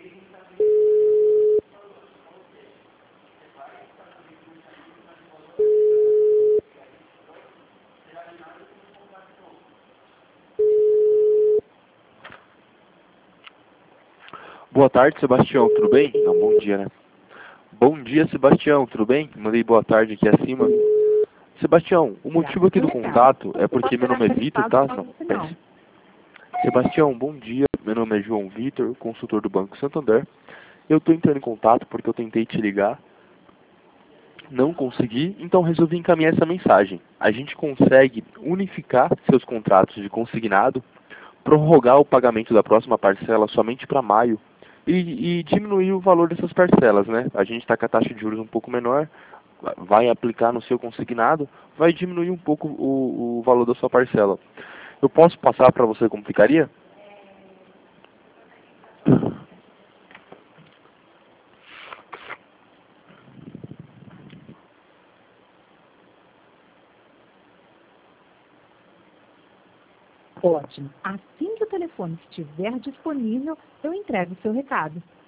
Boa tarde, Sebastião, tudo bem? Não, bom dia, né? Bom dia, Sebastião, tudo bem? Mandei boa tarde aqui acima. Sebastião, o motivo aqui do contato é porque meu nome é Vitor, tá? Não, pera. Sebastião, bom dia. Meu nome é João Vitor, consultor do Banco Santander. Eu estou entrando em contato porque eu tentei te ligar, não consegui, então resolvi encaminhar essa mensagem. A gente consegue unificar seus contratos de consignado, prorrogar o pagamento da próxima parcela somente para maio e diminuir o valor dessas parcelas, né? A gente está com a taxa de juros um pouco menor, vai aplicar no seu consignado, vai diminuir um pouco o valor da sua parcela. Eu posso passar para você como ficaria? Ótimo. Assim que o telefone estiver disponível, eu entrego o seu recado.